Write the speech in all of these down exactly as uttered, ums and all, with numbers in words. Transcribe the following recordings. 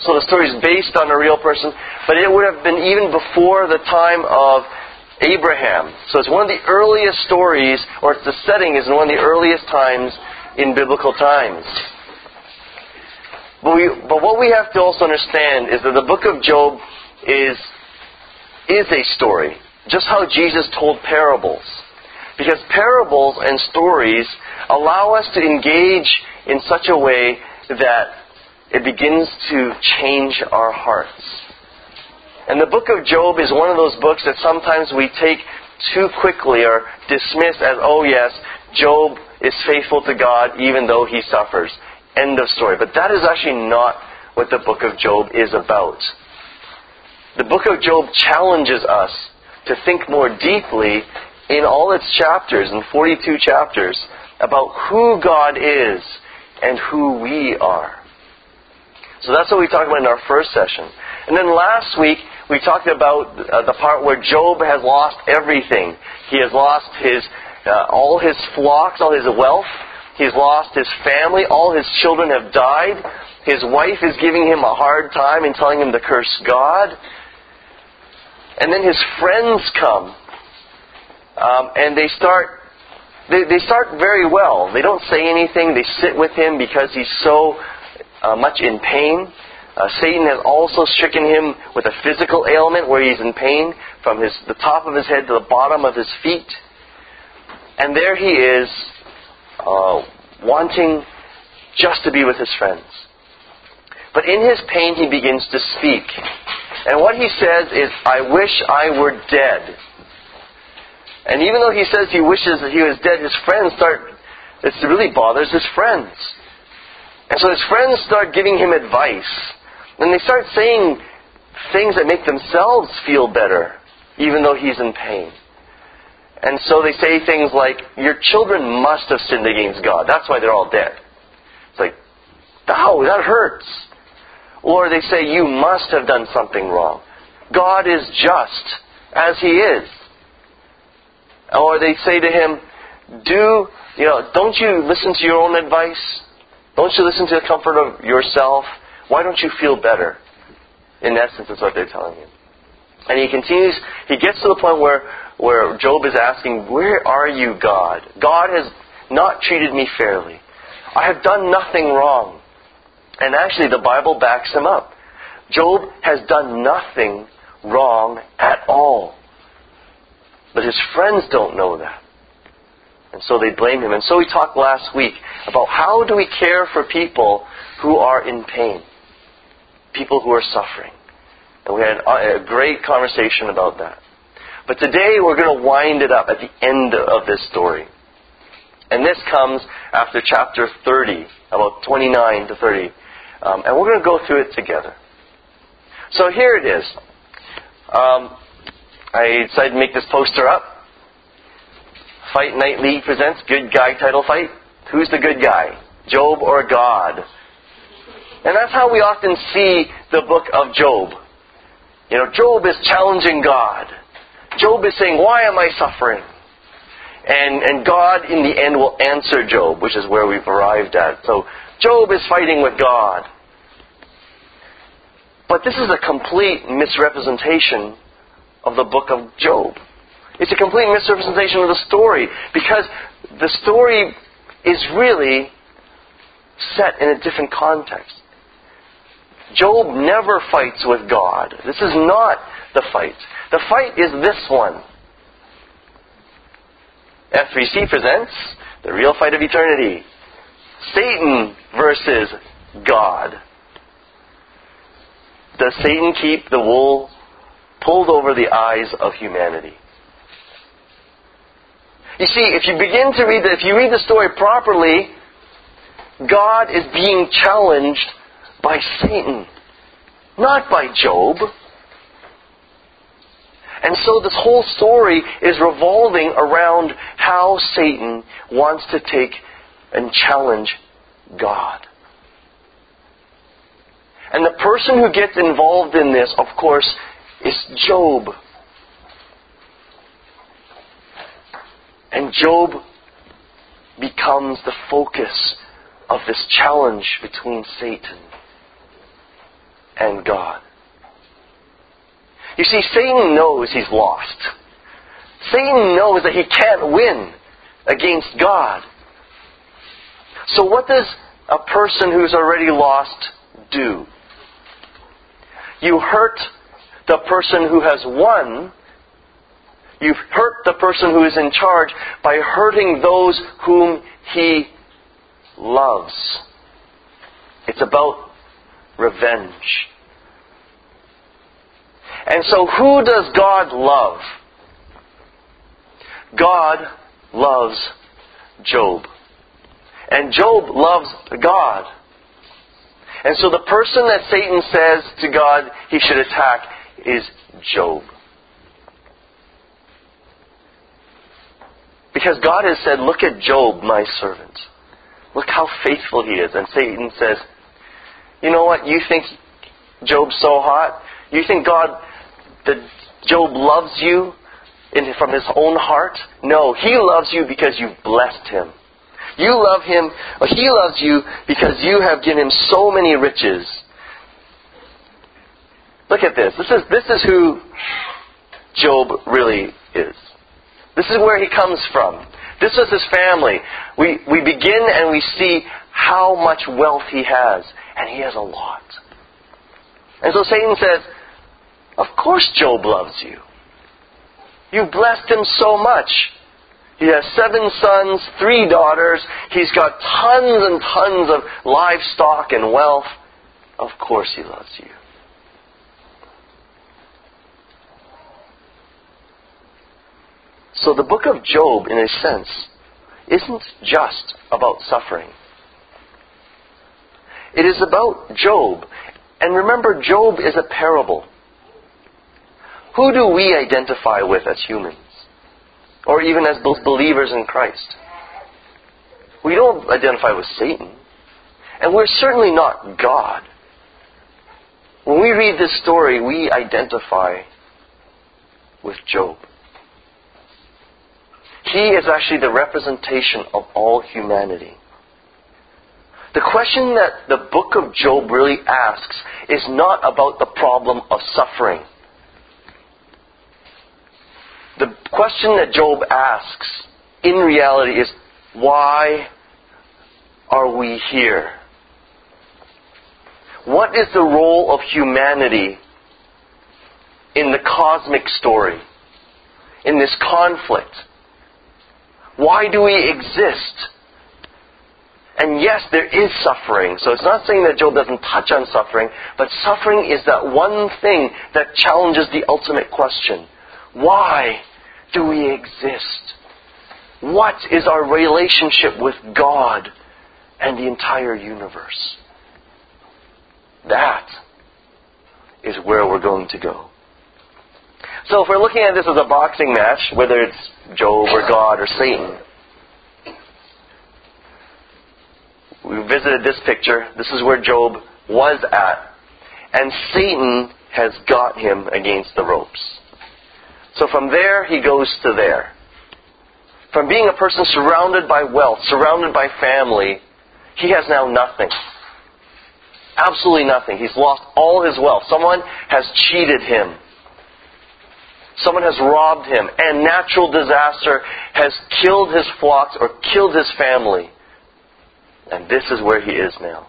So the story is based on a real person, but it would have been even before the time of Abraham. So it's one of the earliest stories, or the setting is in one of the earliest times in biblical times. But, we, but what we have to also understand is that the book of Job is, is a story, just how Jesus told parables. Because parables and stories allow us to engage in such a way that it begins to change our hearts. And the book of Job is one of those books that sometimes we take too quickly or dismiss as, oh yes, Job is faithful to God even though he suffers. End of story. But that is actually not what the book of Job is about. The book of Job challenges us to think more deeply in all its chapters, in forty-two chapters, about who God is and who we are. So that's what we talked about in our first session. And then last week, we talked about uh, the part where Job has lost everything. He has lost his uh, all his flocks, all his wealth. He's lost his family. All his children have died. His wife is giving him a hard time and telling him to curse God. And then his friends come. Um, and they start they, they start very well. They don't say anything. They sit with him because he's so uh, much in pain. Uh, Satan has also stricken him with a physical ailment where he's in pain from his, the top of his head to the bottom of his feet. And there he is, uh, wanting just to be with his friends. But in his pain he begins to speak. And what he says is, I wish I were dead. And even though he says he wishes that he was dead, his friends start, it really bothers his friends. And so his friends start giving him advice. And they start saying things that make themselves feel better, even though he's in pain. And so they say things like, your children must have sinned against God. That's why they're all dead. It's like, ow, that hurts. Or they say, you must have done something wrong. God is just, as He is. Or they say to him, do, you know, don't you listen to your own advice? Don't you listen to the comfort of yourself? Why don't you feel better? In essence, that's what they're telling him. And he continues, he gets to the point where, where Job is asking, where are you, God? God has not treated me fairly. I have done nothing wrong. And actually, the Bible backs him up. Job has done nothing wrong at all. But his friends don't know that. And so they blame him. And so we talked last week about how do we care for people who are in pain. People who are suffering. And we had a great conversation about that. But today we're going to wind it up at the end of this story. And this comes after chapter thirty, about twenty-nine to thirty. Um, and we're going to go through it together. So here it is. Um, I decided to make this poster up. Fight Night League presents Good Guy Title Fight. Who's the good guy? Job or God? And that's how we often see the book of Job. You know, Job is challenging God. Job is saying, why am I suffering? And, and God in the end will answer Job, which is where we've arrived at. So Job is fighting with God. But this is a complete misrepresentation of the book of Job. It's a complete misrepresentation of the story, because the story is really set in a different context. Job never fights with God. This is not the fight. The fight is this one. F three C presents The Real Fight of Eternity. Satan versus God. Does Satan keep the wool pulled over the eyes of humanity? You see, if you begin to read the, if you read the story properly, God is being challenged by Satan, not by Job. And so this whole story is revolving around how Satan wants to take and challenge God. And the person who gets involved in this, of course, is Job. And Job becomes the focus of this challenge between Satan and God. You see, Satan knows he's lost. Satan knows that he can't win against God. So what does a person who's already lost do? You hurt the person who has won. You hurt the person who is in charge by hurting those whom he loves. It's about revenge. And so who does God love? God loves Job. And Job loves God. And so the person that Satan says to God he should attack is Job. Because God has said, look at Job, my servant. Look how faithful he is. And Satan says, you know what? You think Job's so hot? You think God, that Job loves you in, from his own heart? No, he loves you because you've blessed him. You love him, or he loves you because you have given him so many riches. Look at this. This is, this is who Job really is. This is where he comes from. This is his family. We, we begin and we see how much wealth he has. And he has a lot. And so Satan says, of course Job loves you. You blessed him so much. He has seven sons, three daughters. He's got tons and tons of livestock and wealth. Of course he loves you. So the book of Job, in a sense, isn't just about suffering. It is about Job. And remember, Job is a parable. Who do we identify with as humans? Or even as believers in Christ? We don't identify with Satan. And we're certainly not God. When we read this story, we identify with Job. He is actually the representation of all humanity. The question that the book of Job really asks is not about the problem of suffering. The question that Job asks, in reality, is why are we here? What is the role of humanity in the cosmic story, in this conflict? Why do we exist? And yes, there is suffering. So it's not saying that Job doesn't touch on suffering, but suffering is that one thing that challenges the ultimate question. Why do we exist? What is our relationship with God and the entire universe? That is where we're going to go. So if we're looking at this as a boxing match, whether it's Job or God or Satan, we visited this picture. This is where Job was at. And Satan has got him against the ropes. So from there, he goes to there. From being a person surrounded by wealth, surrounded by family, he has now nothing. Absolutely nothing. He's lost all his wealth. Someone has cheated him. Someone has robbed him. And natural disaster has killed his flocks or killed his family. And this is where he is now.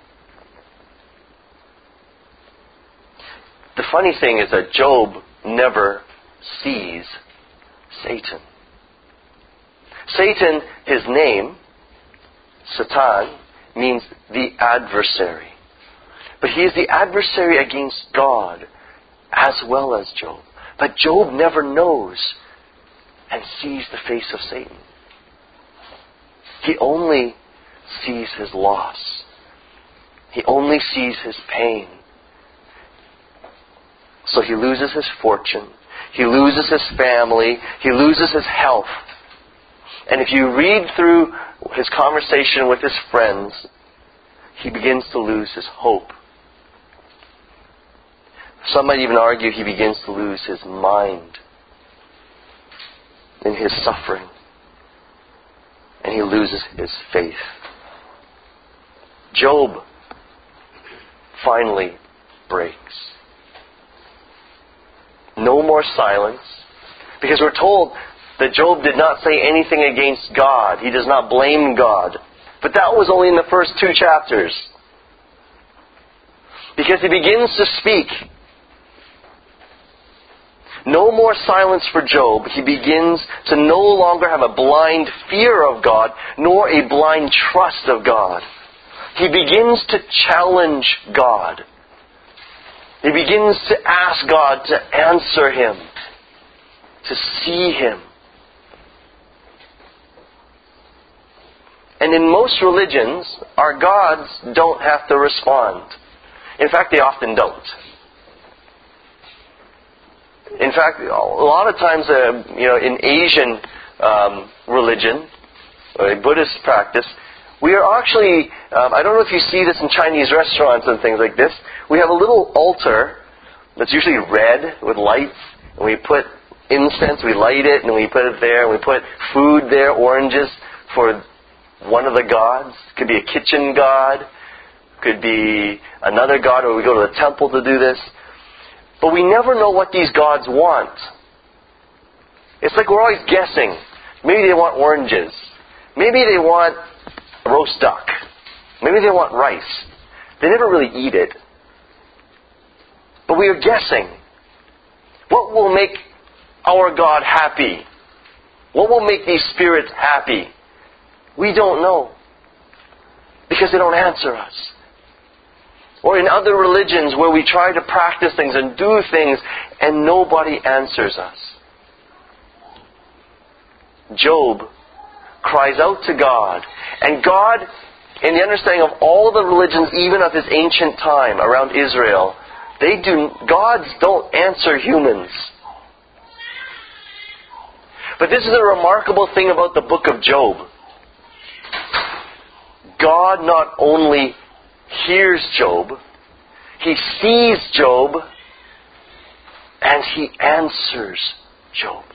The funny thing is that Job never sees Satan. Satan, his name, Satan, means the adversary. But he is the adversary against God as well as Job. But Job never knows and sees the face of Satan. He only sees his loss. He only sees his pain. So he loses his fortune. He loses his family. He loses his health. And if you read through his conversation with his friends, he begins to lose his hope. Some might even argue he begins to lose his mind in his suffering. And he loses his faith. Job finally breaks. No more silence. Because we're told that Job did not say anything against God. He does not blame God. But that was only in the first two chapters. Because he begins to speak. No more silence for Job. He begins to no longer have a blind fear of God, nor a blind trust of God. He begins to challenge God. He begins to ask God to answer him, to see him. And in most religions, our gods don't have to respond. In fact, they often don't. In fact, a lot of times, uh, you know, in Asian um, religion, uh, Buddhist practice, we are actually, um, I don't know if you see this in Chinese restaurants and things like this, we have a little altar that's usually red with lights, and we put incense, we light it, and we put it there, and we put food there, oranges for one of the gods. Could be a kitchen god, could be another god, or we go to the temple to do this. But we never know what these gods want. It's like we're always guessing. Maybe they want oranges. Maybe they want roast duck. Maybe they want rice. They never really eat it. But we are guessing. What will make our God happy? What will make these spirits happy? We don't know. Because they don't answer us. Or in other religions where we try to practice things and do things and nobody answers us. Job cries out to God. And God, in the understanding of all the religions, even of his ancient time around Israel, they do, gods don't answer humans. But this is a remarkable thing about the book of Job. God not only hears Job, he sees Job, and he answers Job.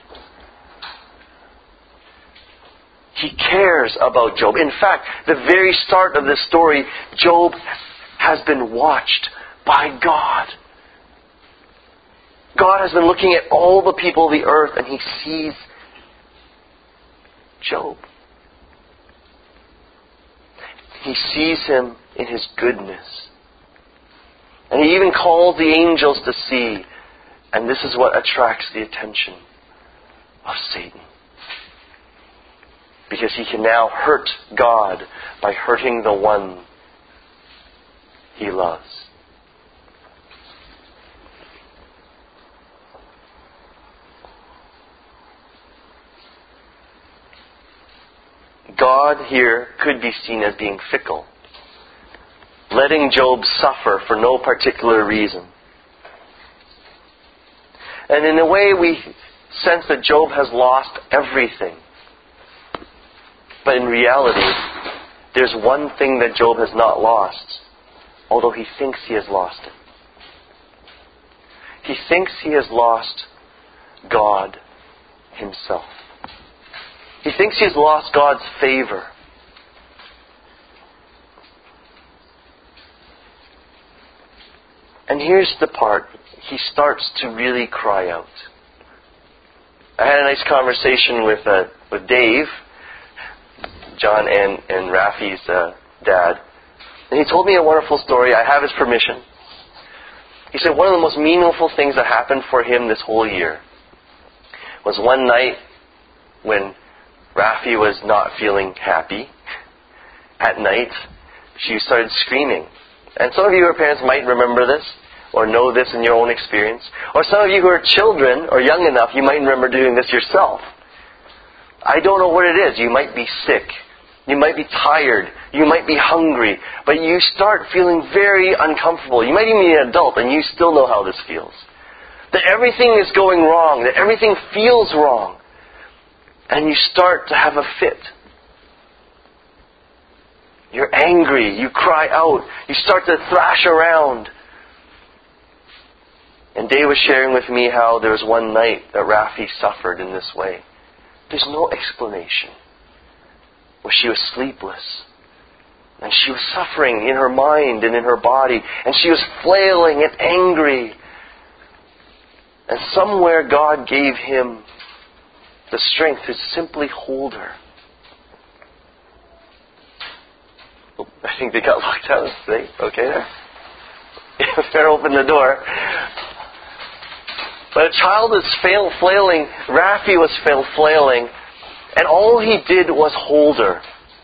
He cares about Job. In fact, the very start of this story, Job has been watched by God. God has been looking at all the people of the earth, and he sees Job. He sees him in his goodness. And he even calls the angels to see. And this is what attracts the attention of Satan. Because he can now hurt God by hurting the one he loves. God here could be seen as being fickle, letting Job suffer for no particular reason. And in a way we sense that Job has lost everything. But in reality, there's one thing that Job has not lost, although he thinks he has lost it. He thinks he has lost God himself. He thinks he has lost God's favor. And here's the part. He starts to really cry out. I had a nice conversation with uh, with Dave, John and, and Rafi's uh, dad. And he told me a wonderful story. I have his permission. He said one of the most meaningful things that happened for him this whole year was one night when Rafi was not feeling happy. At night, she started screaming. And some of you who are parents might remember this, or know this in your own experience. Or some of you who are children, or young enough, you might remember doing this yourself. I don't know what it is. You might be sick. You might be tired. You might be hungry. But you start feeling very uncomfortable. You might even be an adult, and you still know how this feels. That everything is going wrong. That everything feels wrong. And you start to have a fit. You're angry. You cry out. You start to thrash around. And Dave was sharing with me how there was one night that Rafi suffered in this way. There's no explanation. Well, she was sleepless. And she was suffering in her mind and in her body. And she was flailing and angry. And somewhere God gave him the strength to simply hold her. Oh, I think they got locked out. They okay there? Better open the door. But a child is fail, flailing. Rafi was fail, flailing. And all he did was hold her.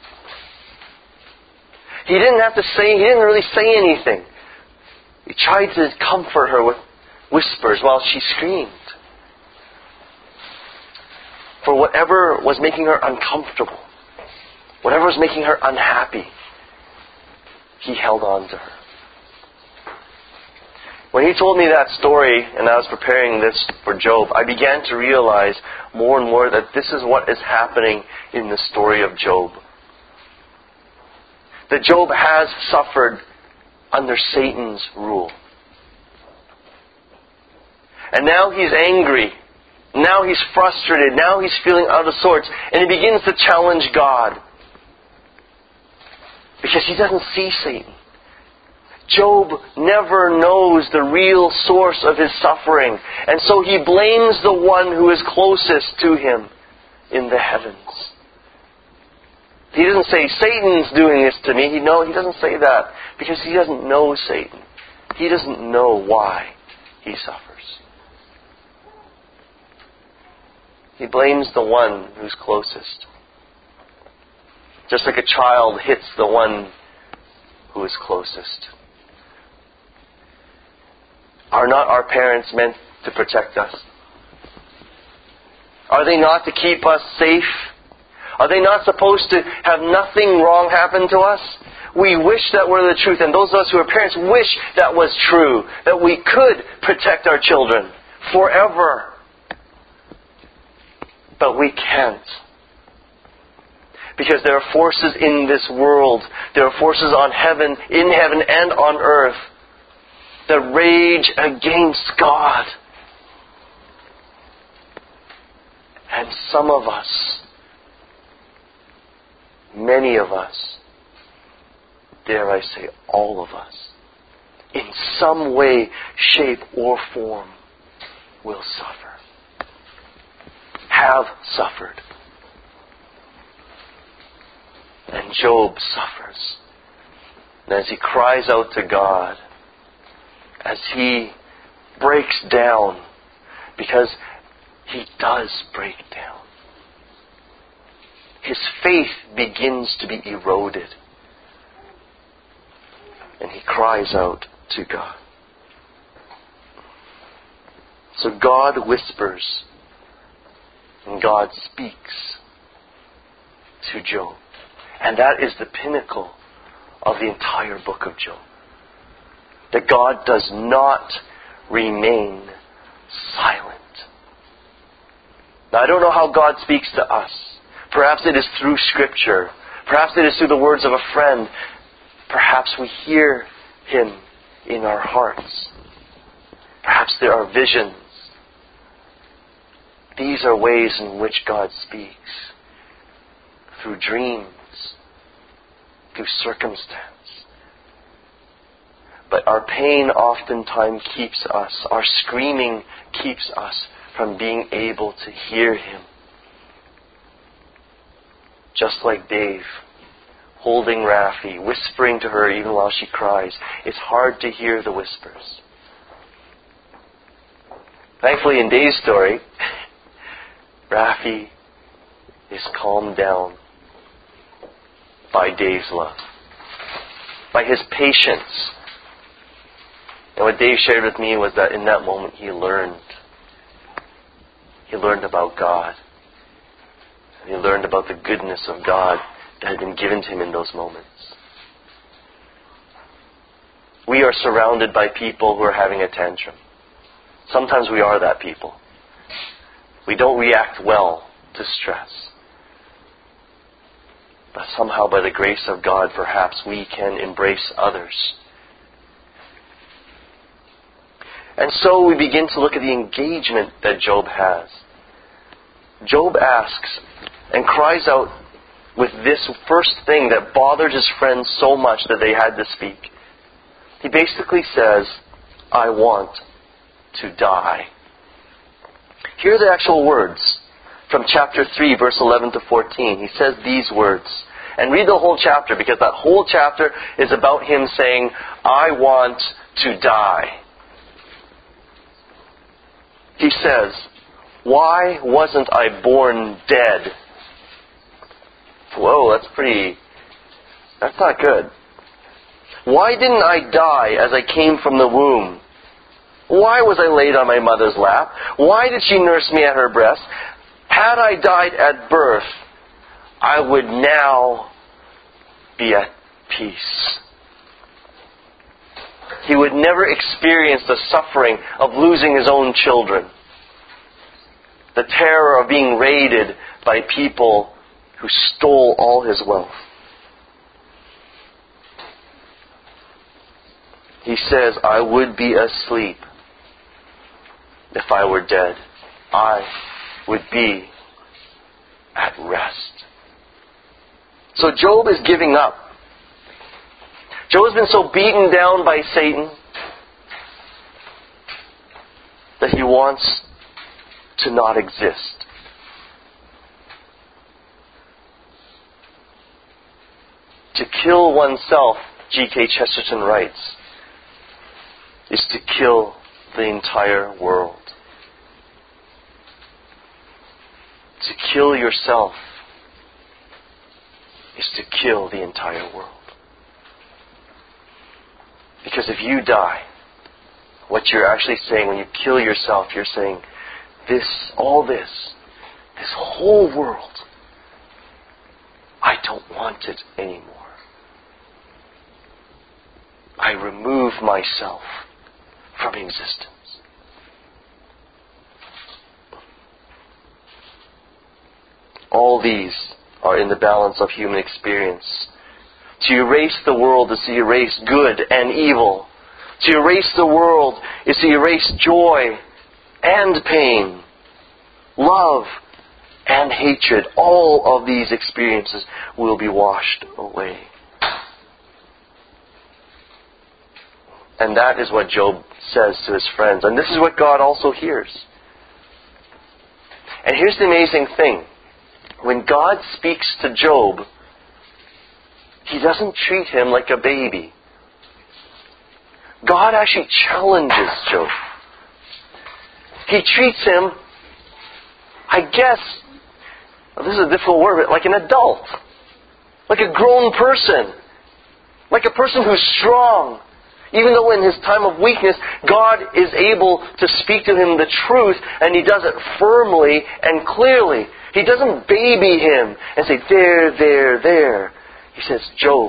He didn't have to say, he didn't really say anything. He tried to comfort her with whispers while she screamed. For whatever was making her uncomfortable, whatever was making her unhappy, he held on to her. When he told me that story and I was preparing this for Job, I began to realize more and more that this is what is happening in the story of Job. That Job has suffered under Satan's rule. And now he's angry. Now he's frustrated. Now he's feeling out of sorts. And he begins to challenge God. Because he doesn't see Satan. Job never knows the real source of his suffering. And so he blames the one who is closest to him in the heavens. He doesn't say, Satan's doing this to me. He, no, he doesn't say that because he doesn't know Satan. He doesn't know why he suffers. He blames the one who's closest. Just like a child hits the one who is closest. Are not our parents meant to protect us? Are they not to keep us safe? Are they not supposed to have nothing wrong happen to us? We wish that were the truth, and those of us who are parents wish that was true, that we could protect our children forever. But we can't. Because there are forces in this world, there are forces on heaven, in heaven and on earth, that rage against God. And some of us, many of us, dare I say all of us, in some way, shape, or form, will suffer. Have suffered. And Job suffers. And as he cries out to God, as he breaks down, because he does break down, his faith begins to be eroded. And he cries out to God. So God whispers, and God speaks to Job. And that is the pinnacle of the entire book of Job. That God does not remain silent. Now, I don't know how God speaks to us. Perhaps it is through Scripture. Perhaps it is through the words of a friend. Perhaps we hear Him in our hearts. Perhaps there are visions. These are ways in which God speaks. Through dreams. Through circumstance. But our pain oftentimes keeps us, our screaming keeps us from being able to hear Him. Just like Dave, holding Rafi, whispering to her even while she cries. It's hard to hear the whispers. Thankfully, in Dave's story, Rafi is calmed down by Dave's love, by his patience. And what Dave shared with me was that in that moment he learned. He learned about God. And he learned about the goodness of God that had been given to him in those moments. We are surrounded by people who are having a tantrum. Sometimes we are that people. We don't react well to stress. But somehow by the grace of God, perhaps we can embrace others. And so we begin to look at the engagement that Job has. Job asks and cries out with this first thing that bothered his friends so much that they had to speak. He basically says, I want to die. Here are the actual words from chapter three, verse eleven to fourteen. He says these words. And read the whole chapter, because that whole chapter is about him saying, I want to die. He says, why wasn't I born dead? Whoa, that's pretty... That's not good. Why didn't I die as I came from the womb? Why was I laid on my mother's lap? Why did she nurse me at her breast? Had I died at birth, I would now be at peace. He would never experience the suffering of losing his own children, the terror of being raided by people who stole all his wealth. He says, I would be asleep if I were dead. I would be at rest. So Job is giving up. Job has been so beaten down by Satan that he wants to not exist. To kill oneself, G K Chesterton writes, is to kill the entire world. To kill yourself is to kill the entire world. Because if you die, what you're actually saying when you kill yourself, you're saying, this, all this, this whole world, I don't want it anymore. I remove myself from existence. All these are in the balance of human experience. To erase the world is to erase good and evil. To erase the world is to erase joy and pain, love and hatred. All of these experiences will be washed away. And that is what Job says to his friends. And this is what God also hears. And here's the amazing thing. When God speaks to Job, He doesn't treat him like a baby. God actually challenges Job. He treats him, I guess, well, this is a difficult word, but like an adult. Like a grown person. Like a person who's strong. Even though in his time of weakness, God is able to speak to him the truth, and He does it firmly and clearly. He doesn't baby him and say, there, there, there. He says, Job,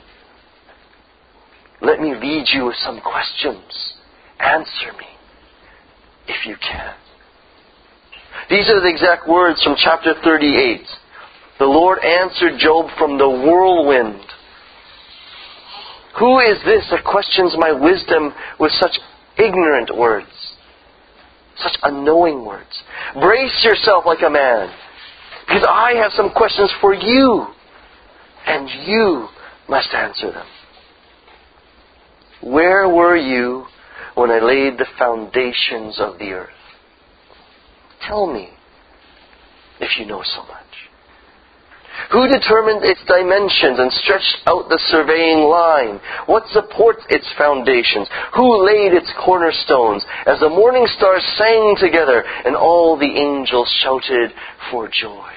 let me lead you with some questions. Answer me, if you can. These are the exact words from chapter thirty-eight. The Lord answered Job from the whirlwind. Who is this that questions my wisdom with such ignorant words? Such unknowing words. Brace yourself like a man, because I have some questions for you, and you must answer them. Where were you when I laid the foundations of the earth? Tell me, if you know so much. Who determined its dimensions and stretched out the surveying line? What supports its foundations? Who laid its cornerstones? As the morning stars sang together and all the angels shouted for joy.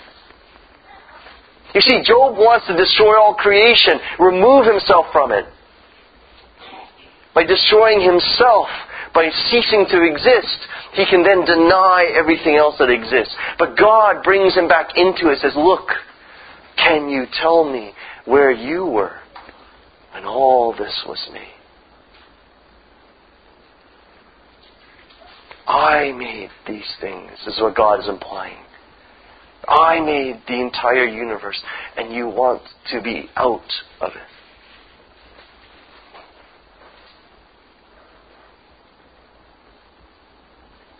You see, Job wants to destroy all creation, remove himself from it. By destroying himself, by ceasing to exist, he can then deny everything else that exists. But God brings him back into it and says, look, can you tell me where you were when all this was made? I made these things, is what God is implying. I made the entire universe, and you want to be out of it.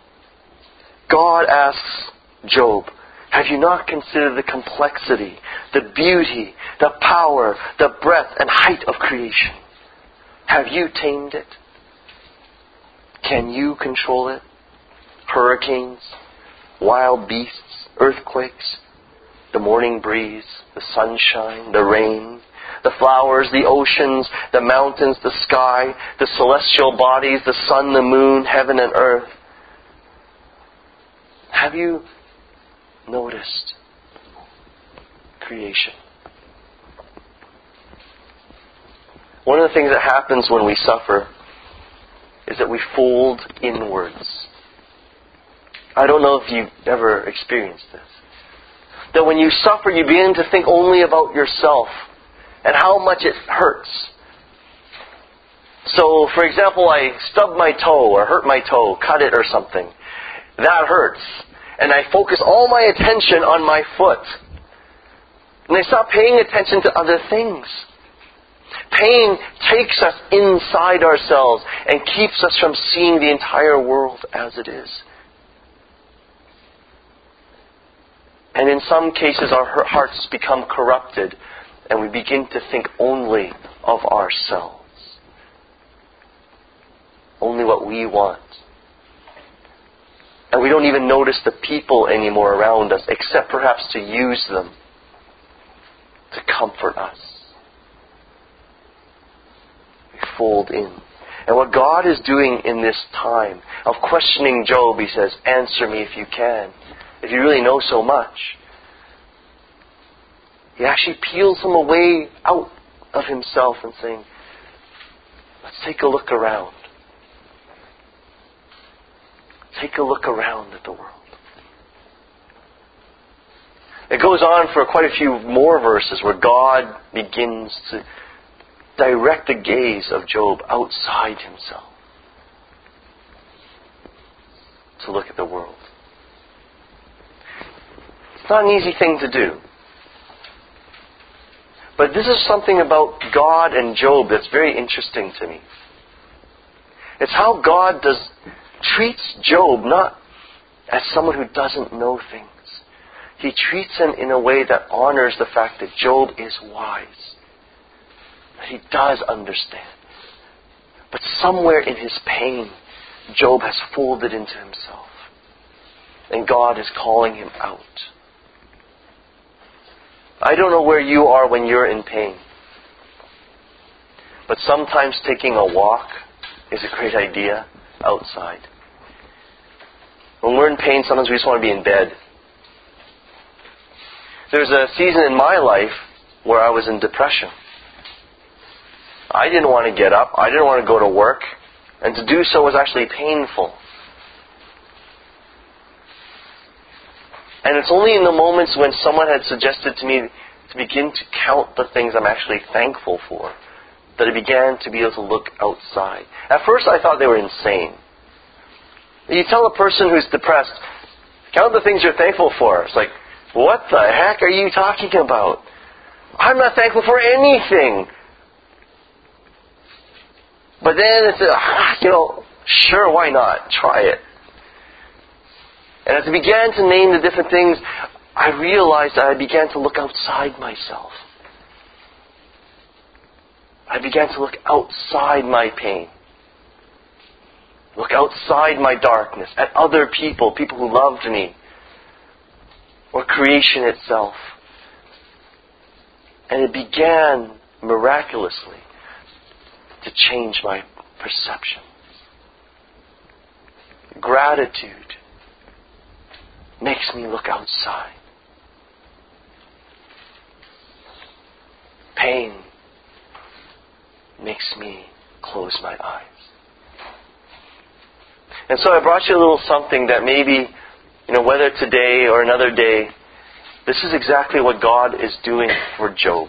God asks Job, have you not considered the complexity, the beauty, the power, the breadth and height of creation. Have you tamed it? Can you control it? Hurricanes, wild beasts, earthquakes, the morning breeze, the sunshine, the rain, the flowers, the oceans, the mountains, the sky, the celestial bodies, the sun, the moon, heaven and earth. Have you noticed creation? One of the things that happens when we suffer is that we fold inwards. I don't know if you've ever experienced this. That when you suffer, you begin to think only about yourself and how much it hurts. So, for example, I stubbed my toe or hurt my toe, cut it or something. That hurts. And I focus all my attention on my foot. And I stop paying attention to other things. Pain takes us inside ourselves and keeps us from seeing the entire world as it is. And in some cases our hearts become corrupted and we begin to think only of ourselves. Only what we want. And we don't even notice the people anymore around us, except perhaps to use them to comfort us. We fold in. And what God is doing in this time of questioning Job, He says, answer me if you can. If you really know so much. He actually peels him away out of himself and saying, let's take a look around. Take a look around at the world. It goes on for quite a few more verses where God begins to direct the gaze of Job outside himself to look at the world. It's not an easy thing to do. But this is something about God and Job that's very interesting to me. It's how God does treats Job not as someone who doesn't know things. He treats him in a way that honors the fact that Job is wise. That he does understand. But somewhere in his pain, Job has folded into himself. And God is calling him out. I don't know where you are when you're in pain. But sometimes taking a walk is a great idea outside. When we're in pain, sometimes we just want to be in bed. There's a season in my life where I was in depression. I didn't want to get up. I didn't want to go to work. And to do so was actually painful. And it's only in the moments when someone had suggested to me to begin to count the things I'm actually thankful for that I began to be able to look outside. At first I thought they were insane. You tell a person who's depressed, count the things you're thankful for. It's like, what the heck are you talking about? I'm not thankful for anything. But then it's, uh, you know, sure, why not? Try it. And as I began to name the different things, I realized that I began to look outside myself. I began to look outside my pain. Look outside my darkness, at other people, people who loved me, or creation itself. And it began miraculously to change my perception. Gratitude makes me look outside. Pain makes me close my eyes. And so I brought you a little something that maybe, you know, whether today or another day, this is exactly what God is doing for Job.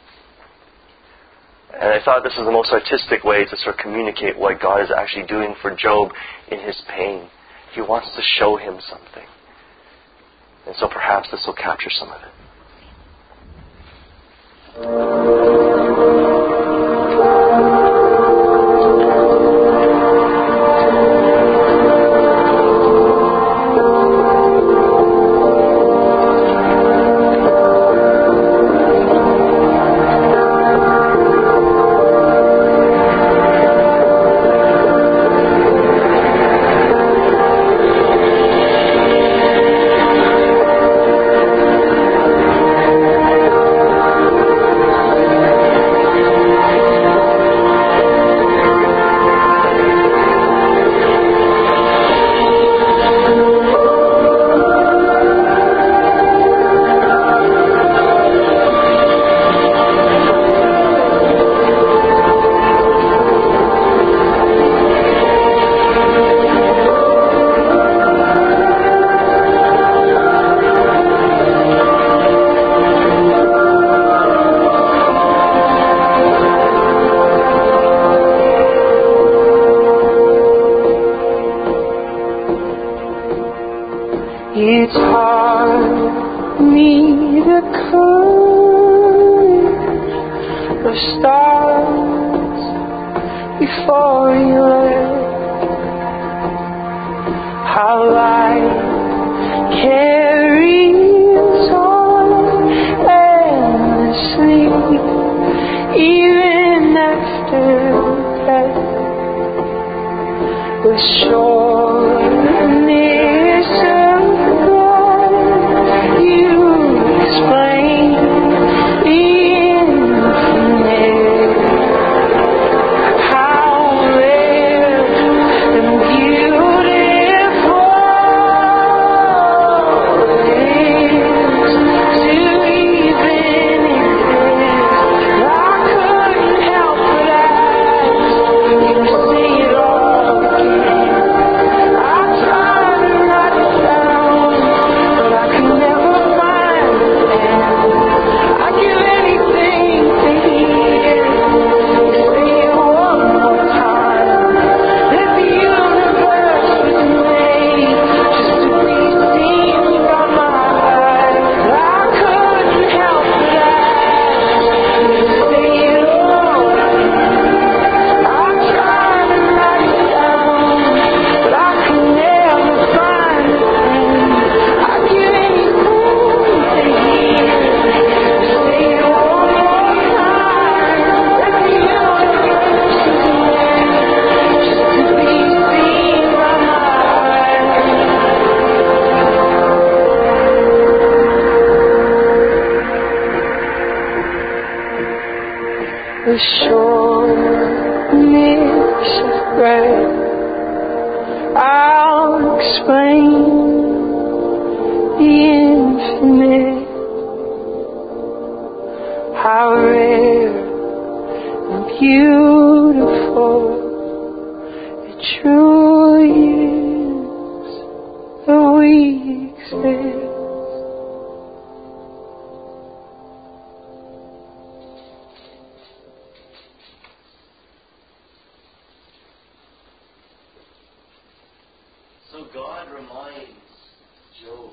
And I thought this was the most artistic way to sort of communicate what God is actually doing for Job in his pain. He wants to show him something. And so perhaps this will capture some of it. You taught me the kind of stars before you left. How light carries on endlessly, even after death. The sureness of God, you explain the infinite. How rare and beautiful it is to even exist. I couldn't help but ask you to say it all again. I tried to write it down, but I could never find the pen. I'd give anything to hear you say it one more time. That the universe was made just to be seen by my eyes. I couldn't help but ask you to say it all again. I tried to write it down, but I could never find the pen. I'd give anything to hear you say it one more time. That the universe was made just to be seen by my eyes. The sureness of grace, I'll explain the infinite. How rare and beautiful it truly is that we exist. So God reminds Job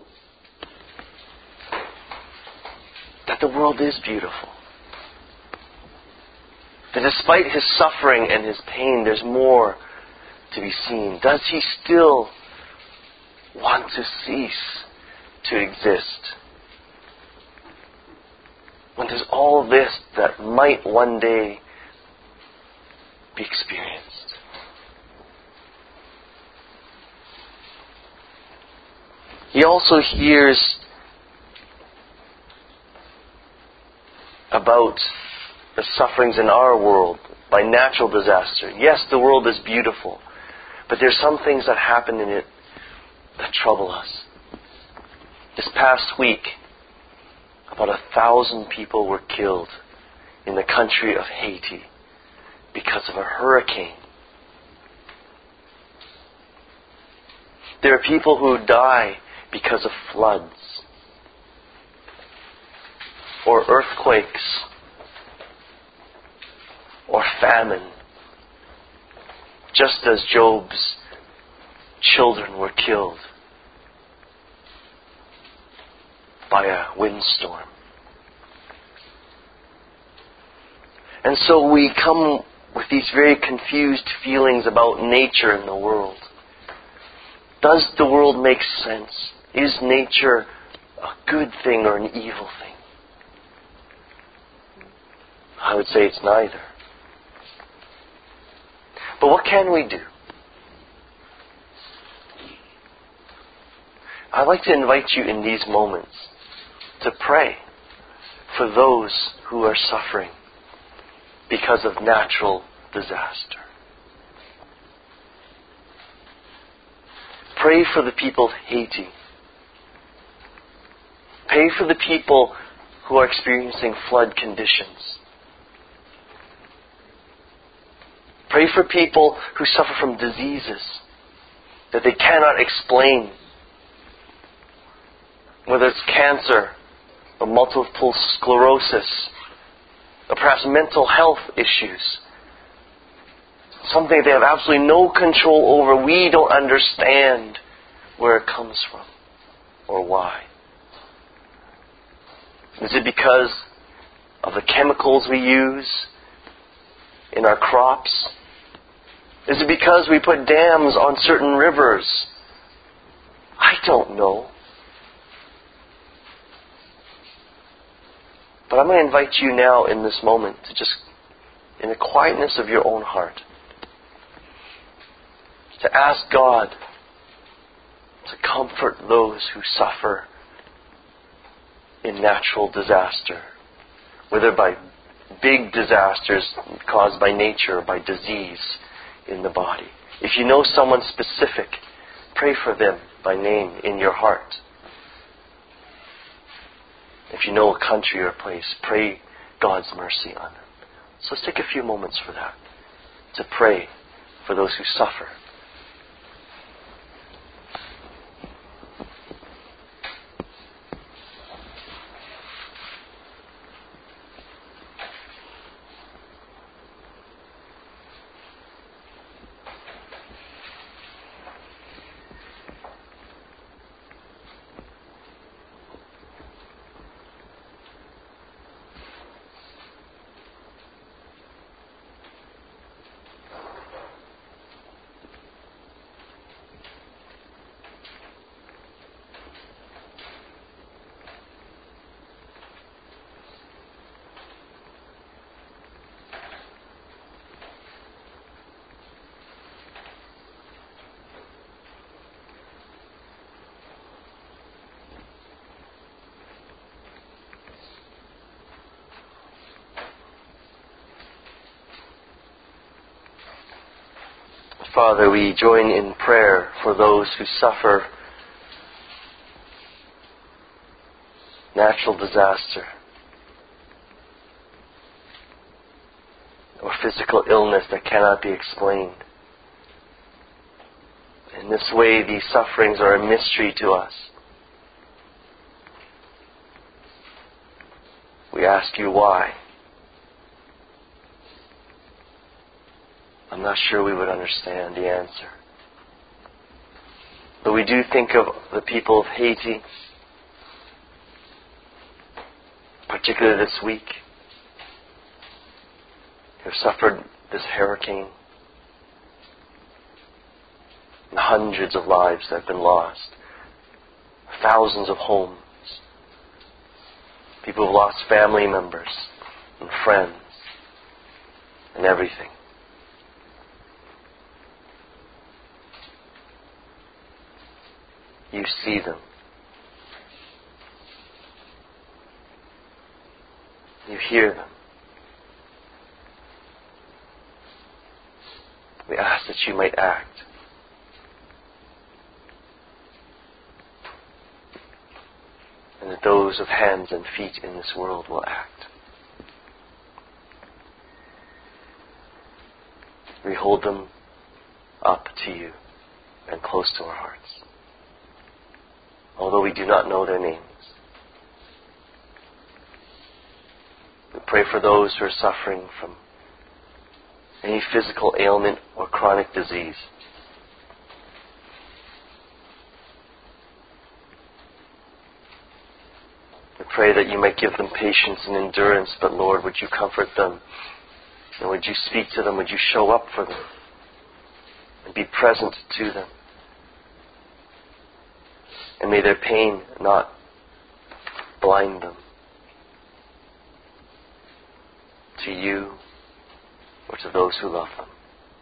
that the world is beautiful. That despite his suffering and his pain, there's more to be seen. Does he still want to cease to exist? When there's all this that might one day be experienced. He also hears about the sufferings in our world by natural disaster. Yes, the world is beautiful, but there's some things that happen in it that trouble us. This past week, about a thousand people were killed in the country of Haiti because of a hurricane. There are people who die because of floods or earthquakes or famine, just as Job's children were killed by a windstorm. And so we come with these very confused feelings about nature and the world. Does the world make sense? Is nature a good thing or an evil thing? I would say it's neither. But what can we do? I'd like to invite you in these moments to pray for those who are suffering because of natural disaster. Pray for the people of Haiti. Pray for the people who are experiencing flood conditions. Pray for people who suffer from diseases that they cannot explain, whether it's cancer or multiple sclerosis or perhaps mental health issues. Something they have absolutely no control over. We don't understand where it comes from. or why? Is it because of the chemicals we use in our crops? Is it because we put dams on certain rivers? I don't know. But I'm going to invite you now in this moment to just, in the quietness of your own heart, to ask God to comfort those who suffer in natural disaster, whether by big disasters caused by nature or by disease in the body. If you know someone specific, pray for them by name in your heart. If you know a country or a place, pray God's mercy on them. So let's take a few moments for that, to pray for those who suffer. Father, we join in prayer for those who suffer natural disaster or physical illness that cannot be explained. In this way, these sufferings are a mystery to us. We ask you why. I'm not sure we would understand the answer. But we do think of the people of Haiti, particularly this week, who have suffered this hurricane. And hundreds of lives that have been lost. Thousands of homes. People who have lost family members and friends and everything. You see them. You hear them. We ask that you might act. And that those of hands and feet in this world will act. We hold them up to you and close to our hearts. Although we do not know their names. We pray for those who are suffering from any physical ailment or chronic disease. We pray that you might give them patience and endurance, but Lord, would you comfort them? And would you speak to them? Would you show up for them? And be present to them? And may their pain not blind them to you or to those who love them.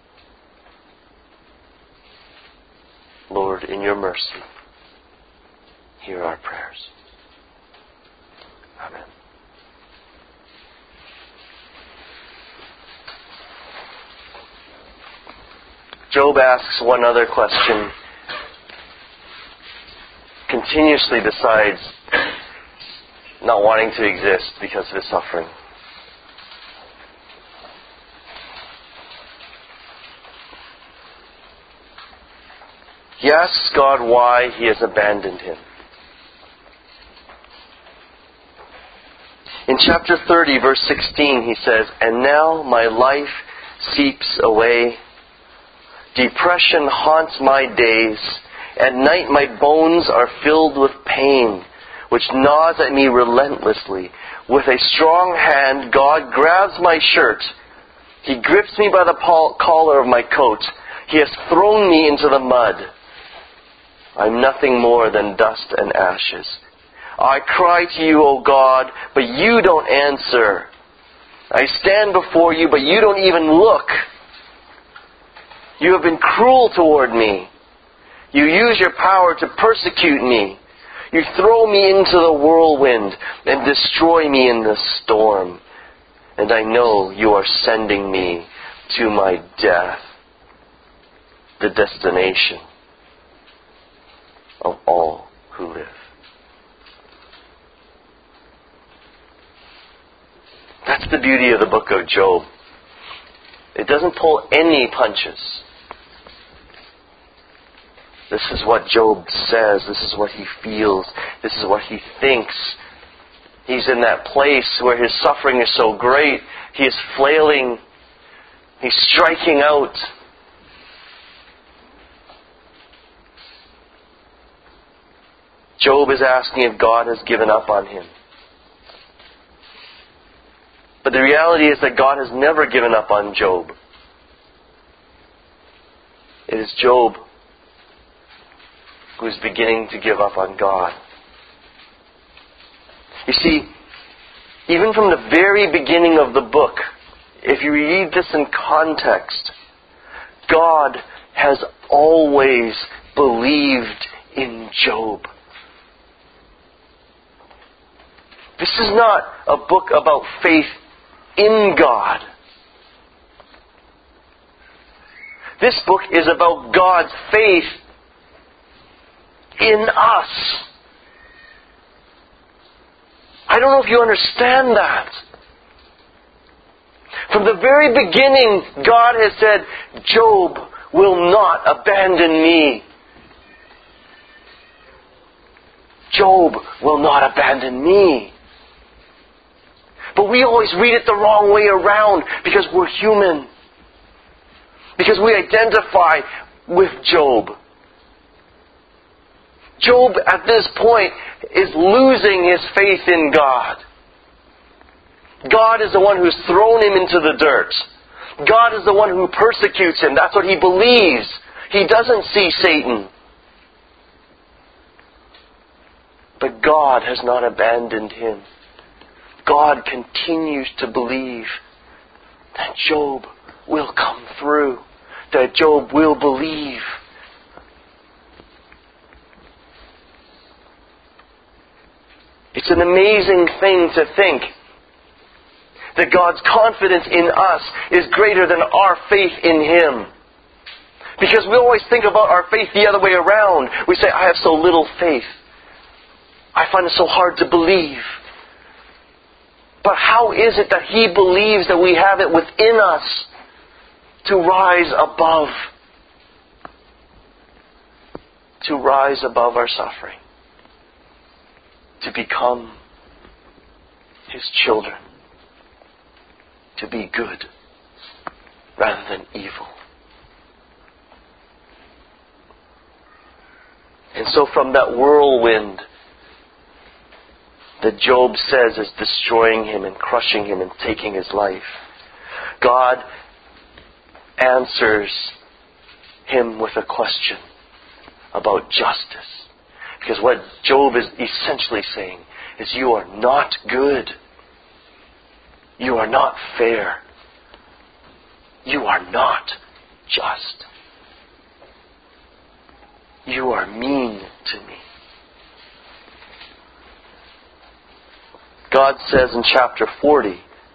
Lord, in your mercy, hear our prayers. Amen. Job asks one other question continuously besides not wanting to exist because of his suffering. He asks God why he has abandoned him. In chapter thirty, verse sixteen, he says, "And now my life seeps away. Depression haunts my days, At night my bones are filled with pain, which gnaws at me relentlessly. With a strong hand, God grabs my shirt. He grips me by the pol- collar of my coat. He has thrown me into the mud. I'm nothing more than dust and ashes. I cry to you, O God, but you don't answer. I stand before you, but you don't even look. You have been cruel toward me. You use your power to persecute me. You throw me into the whirlwind and destroy me in the storm. And I know you are sending me to my death, the destination of all who live. That's the beauty of the book of Job. It doesn't pull any punches. This is what Job says. This is what he feels. This is what he thinks. He's in that place where his suffering is so great. He is flailing. He's striking out. Job is asking if God has given up on him. But the reality is that God has never given up on Job. It is Job who is beginning to give up on God. You see, even from the very beginning of the book, if you read this in context, God has always believed in Job. This is not a book about faith in God. This book is about God's faith in us. I don't know if you understand that. From the very beginning, God has said, Job will not abandon me. Job will not abandon me. But we always read it the wrong way around because we're human. Because we identify with Job. Job, at this point, is losing his faith in God. God is the one who's thrown him into the dirt. God is the one who persecutes him. That's what he believes. He doesn't see Satan. But God has not abandoned him. God continues to believe that Job will come through, that Job will believe. It's an amazing thing to think that God's confidence in us is greater than our faith in Him. Because we always think about our faith the other way around. We say, I have so little faith. I find it so hard to believe. But how is it that He believes that we have it within us to rise above? To rise above our suffering. To become His children. To be good rather than evil. And so from that whirlwind that Job says is destroying him and crushing him and taking his life, God answers him with a question about justice. Because what Job is essentially saying is, you are not good. You are not fair. You are not just. You are mean to me. God says in chapter forty,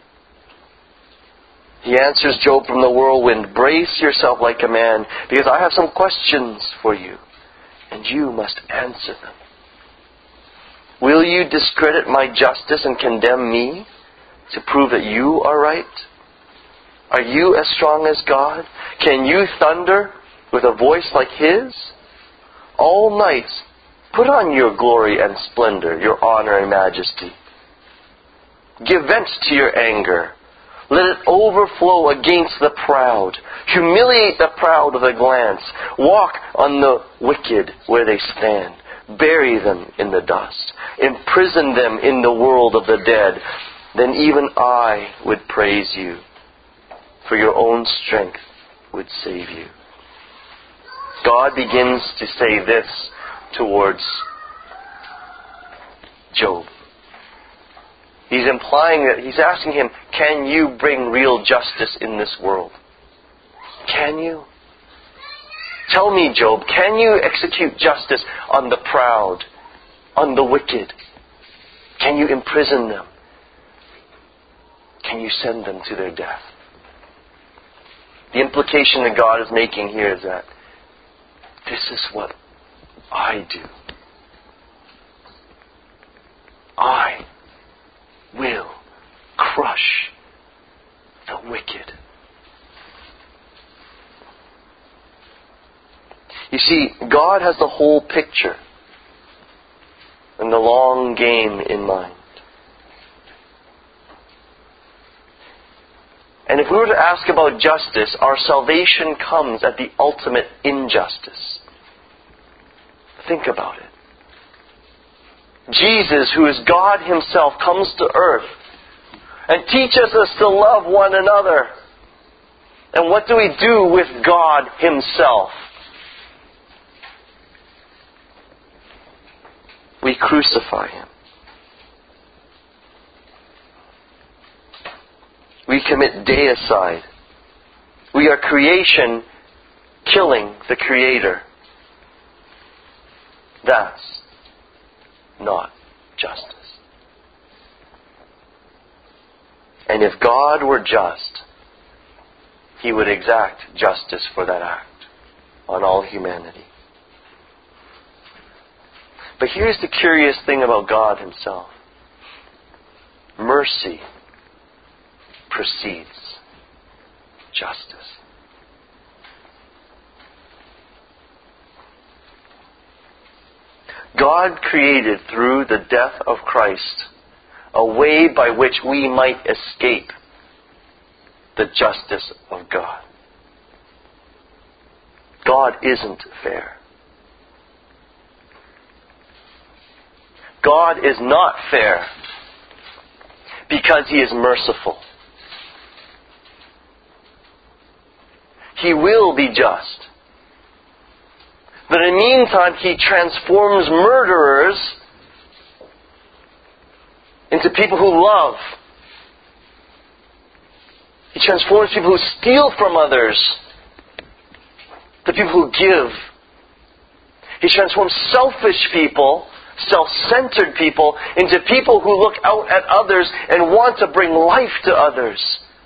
He answers Job from the whirlwind, brace yourself like a man, because I have some questions for you, and you must answer them. Will you discredit my justice and condemn me to prove that you are right? Are you as strong as God? Can you thunder with a voice like His? All night, put on your glory and splendor, your honor and majesty. Give vent to your anger. Let it overflow against the proud. Humiliate the proud with a glance. Walk on the wicked where they stand. Bury them in the dust. Imprison them in the world of the dead. Then even I would praise you, for your own strength would save you. God begins to say this towards Job. He's implying that he's asking him, can you bring real justice in this world? Can you? Tell me, Job, can you execute justice on the proud, on the wicked? Can you imprison them? Can you send them to their death? The implication that God is making here is that this is what I do. I will crush the wicked. You see, God has the whole picture and the long game in mind. And if we were to ask about justice, our salvation comes at the ultimate injustice. Think about it. Jesus, who is God Himself, comes to earth and teaches us to love one another. And what do we do with God Himself? We crucify Him. We commit deicide. We are creation killing the Creator. That's not justice. And if God were just, He would exact justice for that act on all humanity. But here's the curious thing about God Himself. Mercy precedes justice. God created through the death of Christ a way by which we might escape the justice of God. God isn't fair. God is not fair because He is merciful. He will be just. But in the meantime, He transforms murderers into people who love. He transforms people who steal from others to people who give. He transforms selfish people, self-centered people, into people who look out at others and want to bring life to others.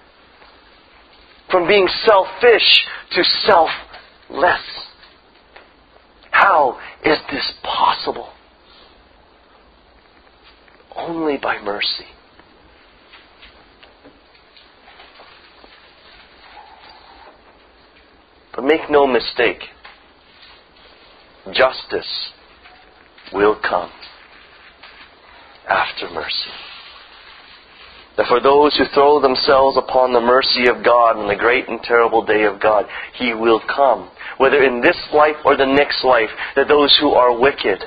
From being selfish to selfless. How is this possible? Only by mercy. But make no mistake, justice will come after mercy. That for those who throw themselves upon the mercy of God on the great and terrible day of God, He will come. Whether in this life or the next life, that those who are wicked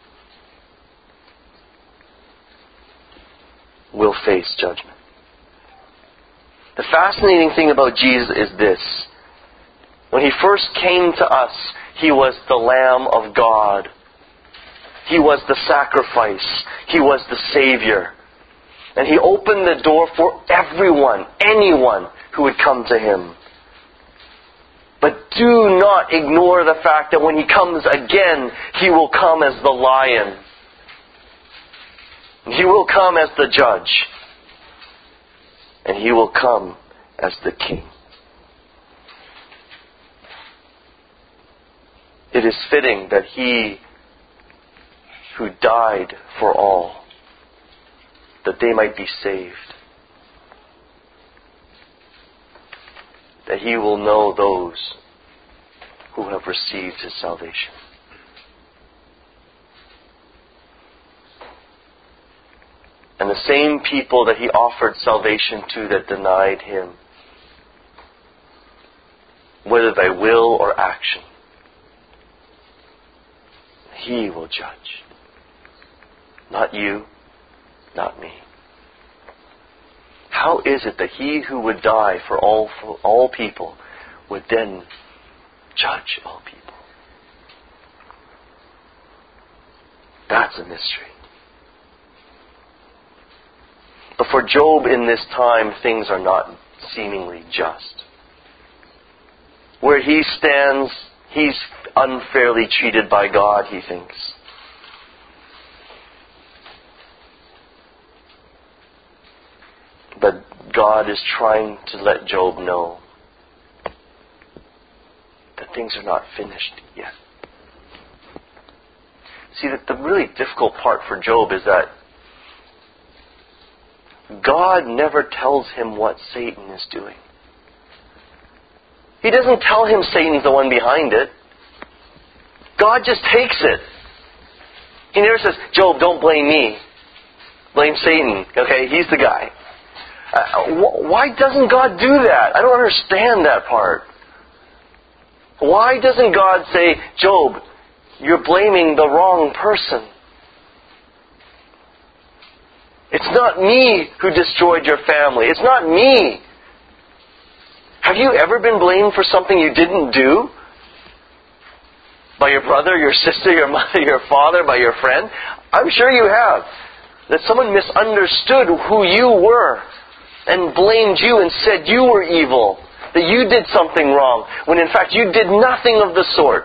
will face judgment. The fascinating thing about Jesus is this. When He first came to us, He was the Lamb of God. He was the sacrifice. He was the Savior. And He opened the door for everyone, anyone who would come to Him. But do not ignore the fact that when He comes again, He will come as the lion. He will come as the judge. And He will come as the king. It is fitting that He who died for all, that they might be saved, that He will know those who have received His salvation. And the same people that he offered salvation to that denied him, whether by will or action. He will judge. Not you, not me. How is it that he who would die for all, for all people would then judge all people? That's a mystery. But for Job in this time, things are not seemingly just. Where he stands, he's unfairly treated by God, he thinks. But God is trying to let Job know that things are not finished yet. See, that the really difficult part for Job is that God never tells him what Satan is doing. He doesn't tell him Satan's the one behind it. God just takes it. He never says, Job, don't blame me. Blame Satan. Okay, he's the guy. Uh, wh- why doesn't God do that? I don't understand that part. Why doesn't God say, Job, you're blaming the wrong person. It's not me who destroyed your family. It's not me. Have you ever been blamed for something you didn't do? By your brother, your sister, your mother, your father, by your friend? I'm sure you have. That someone misunderstood who you were and blamed you and said you were evil. That you did something wrong. When in fact you did nothing of the sort.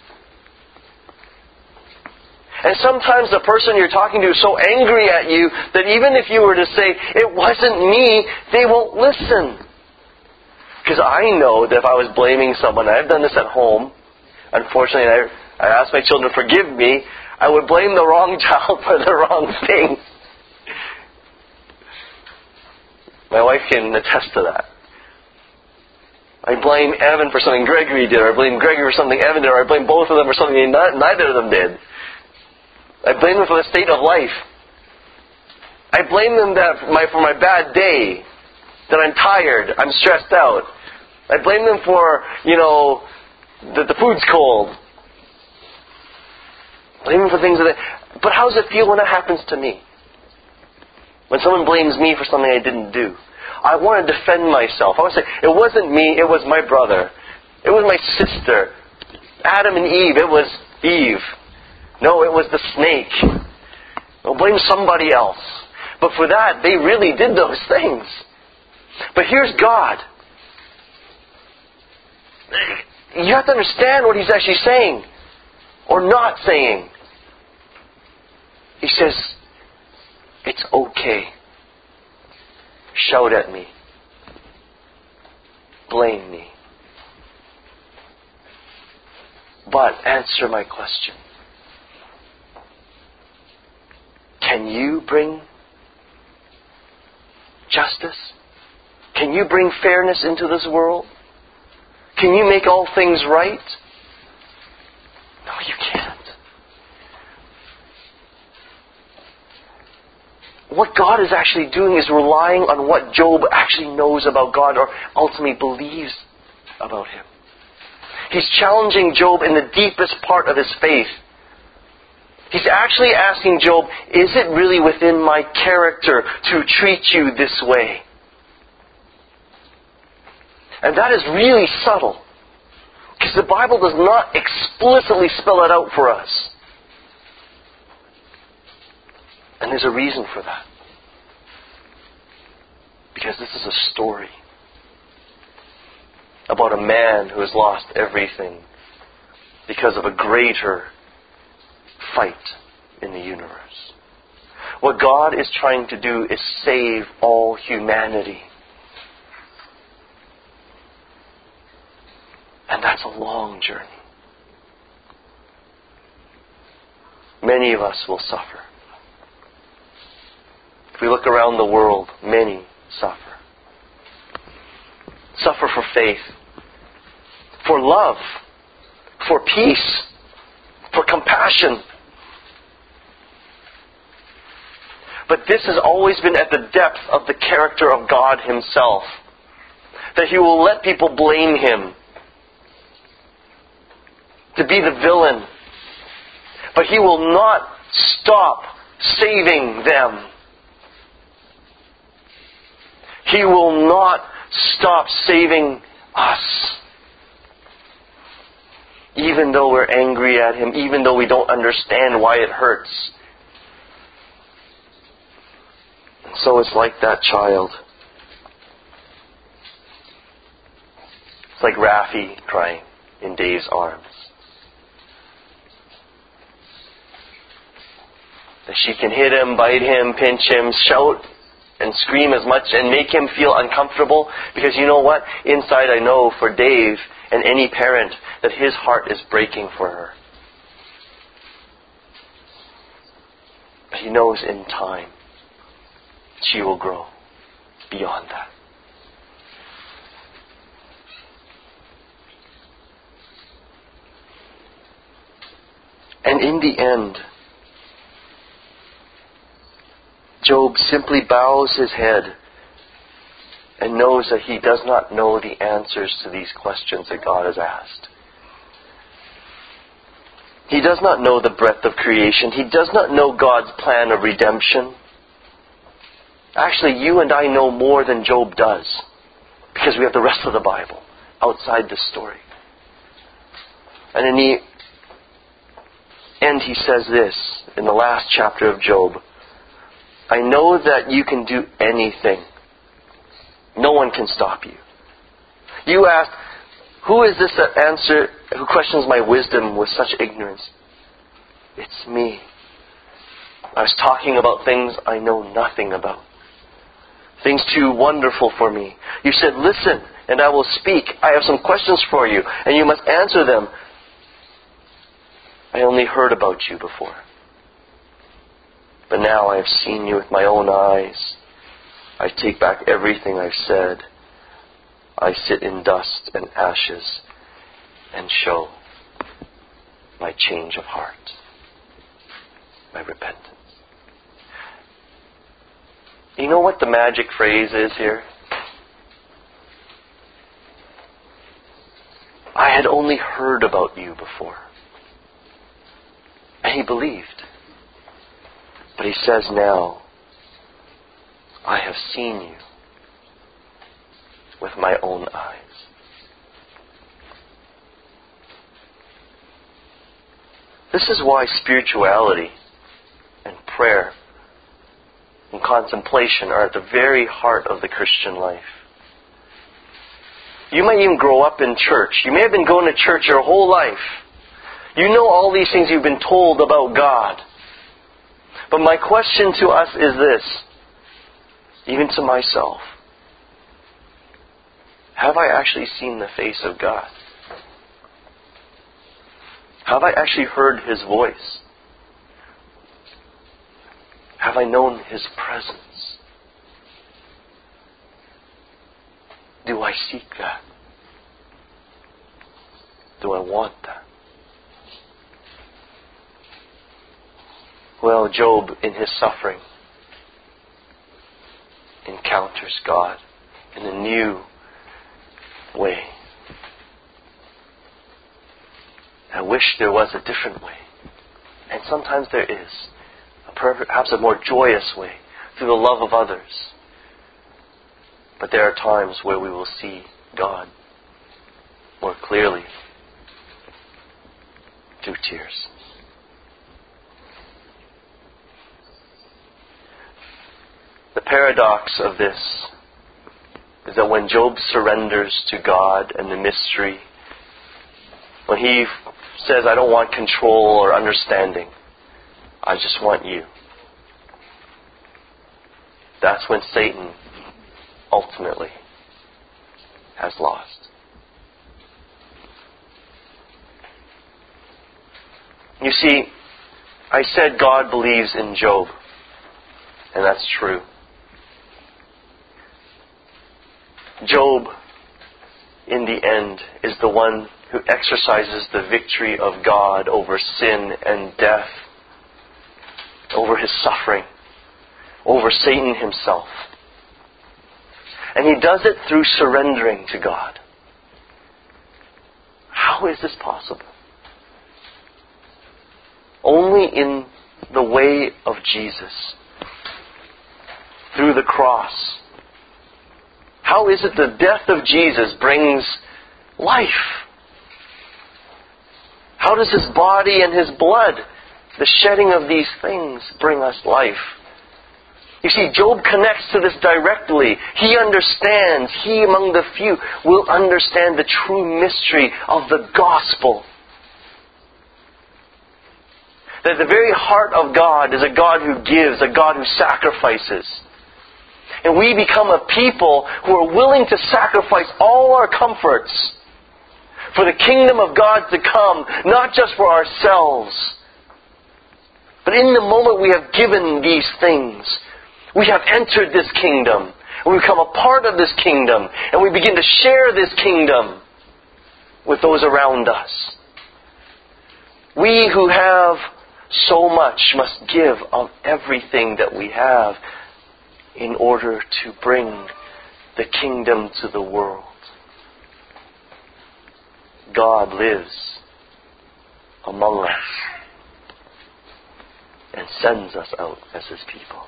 And sometimes the person you're talking to is so angry at you that even if you were to say, it wasn't me, they won't listen. Because I know that if I was blaming someone, I've done this at home, unfortunately, I, I asked my children to forgive me, I would blame the wrong child for the wrong thing. My wife can attest to that. I blame Evan for something Gregory did, or I blame Gregory for something Evan did, or I blame both of them for something neither of them did. I blame them for the state of life. I blame them that for my, for my bad day, that I'm tired, I'm stressed out. I blame them for, you know, that the food's cold. Blame them for things that they... But how does it feel when it happens to me? When someone blames me for something I didn't do. I want to defend myself. I want to say, it wasn't me, it was my brother. It was my sister. Adam and Eve, it was Eve. No, it was the snake. I'll blame somebody else. But for that, they really did those things. But here's God. You have to understand what He's actually saying. Or not saying. He says, it's okay. Shout at me. Blame me. But answer my question. Can you bring justice? Can you bring fairness into this world? Can you make all things right? No, you can't. What God is actually doing is relying on what Job actually knows about God, or ultimately believes about Him. He's challenging Job in the deepest part of his faith. He's actually asking Job, is it really within my character to treat you this way? And that is really subtle. Because the Bible does not explicitly spell it out for us. And there's a reason for that. Because this is a story about a man who has lost everything because of a greater fight in the universe. What God is trying to do is save all humanity. And that's a long journey. Many of us will suffer. If we look around the world, many suffer. Suffer for faith, for love, for peace, for compassion. But this has always been at the depth of the character of God Himself. That He will let people blame Him to be the villain. But He will not stop saving them. He will not stop saving us. Even though we're angry at Him, even though we don't understand why it hurts. And so it's like that child. It's like Raffi crying in Dave's arms. That she can hit him, bite him, pinch him, shout and scream as much and make him feel uncomfortable. Because you know what? Inside I know for Dave and any parent that his heart is breaking for her. But he knows in time she will grow beyond that. And in the end, Job simply bows his head and knows that he does not know the answers to these questions that God has asked. He does not know the breadth of creation. He does not know God's plan of redemption. Actually, you and I know more than Job does, because we have the rest of the Bible outside this story. And in the end, he says this in the last chapter of Job: I know that you can do anything. No one can stop you. You ask, who is this that answer, who questions my wisdom with such ignorance? It's me. I was talking about things I know nothing about. Things too wonderful for me. You said, listen, and I will speak. I have some questions for you, and you must answer them. I only heard about you before. But now I have seen you with my own eyes. I take back everything I've said. I sit in dust and ashes and show my change of heart, my repentance. You know what the magic phrase is here? I had only heard about you before. And he believed. But he says now, I have seen you with my own eyes. This is why spirituality and prayer and contemplation are at the very heart of the Christian life. You might even grow up in church. You may have been going to church your whole life. You know all these things you've been told about God. But my question to us is this, even to myself. Have I actually seen the face of God? Have I actually heard His voice? Have I known His presence? Do I seek that? Do I want that? Well, Job, in his suffering, encounters God in a new way. I wish there was a different way. And sometimes there is. Perhaps a more joyous way, through the love of others. But there are times where we will see God more clearly through tears. The paradox of this is that when Job surrenders to God and the mystery, when he says, I don't want control or understanding, I just want you, that's when Satan ultimately has lost. You see, I said God believes in Job, and that's true. Job, in the end, is the one who exercises the victory of God over sin and death, over his suffering. over Satan himself. And he does it through surrendering to God. How is this possible? Only in the way of Jesus. Through the cross. How is it the death of Jesus brings life? How does His body and His blood, the shedding of these things, bring us life? You see, Job connects to this directly. He understands, he among the few will understand the true mystery of the gospel. That the very heart of God is a God who gives, a God who sacrifices. And we become a people who are willing to sacrifice all our comforts for the kingdom of God to come, not just for ourselves. But in the moment we have given these things, we have entered this kingdom. And we become a part of this kingdom. And we begin to share this kingdom with those around us. We who have so much must give of everything that we have in order to bring the kingdom to the world. God lives among us and sends us out as His people.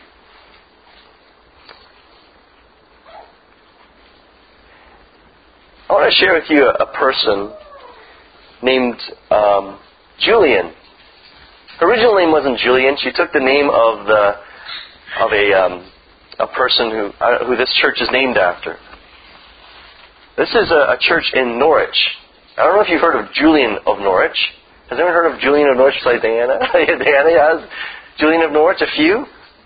I want to share with you a person named um, Julian. Her original name wasn't Julian. She took the name of the of a um, a person who uh, who this church is named after. This is a, a church in Norwich. I don't know if you've heard of Julian of Norwich. Has anyone heard of Julian of Norwich? Like Diana, Diana has Julian of Norwich. A few.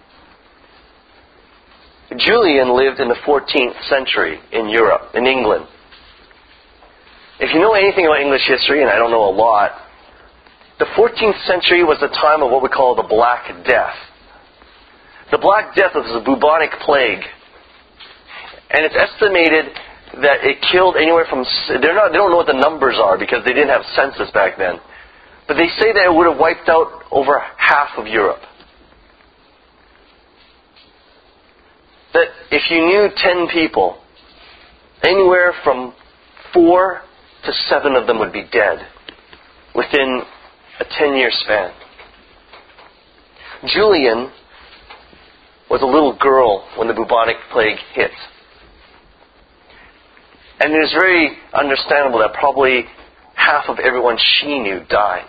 Julian lived in the fourteenth century in Europe, in England. If you know anything about English history, and I don't know a lot, the fourteenth century was the time of what we call the Black Death. The Black Death was a bubonic plague. And it's estimated that it killed anywhere from... They're not, they don't know what the numbers are because they didn't have census back then. But they say that it would have wiped out over half of Europe. That if you knew ten people, anywhere from four to seven of them would be dead within a ten-year span. Julian was a little girl when the bubonic plague hit. And it is very understandable that probably half of everyone she knew died.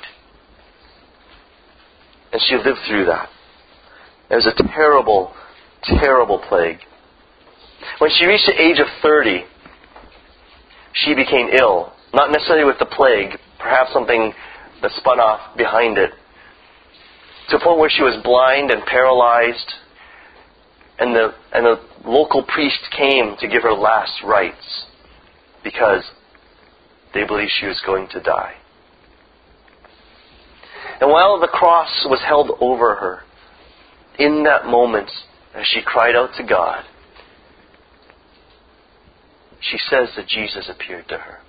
And she lived through that. It was a terrible, terrible plague. When she reached the age of thirty, she became ill. Not necessarily with the plague, perhaps something that spun off behind it. To a point where she was blind and paralyzed. And the, and the local priest came to give her last rites because they believed she was going to die. And while the cross was held over her, in that moment, as she cried out to God, she says that Jesus appeared to her.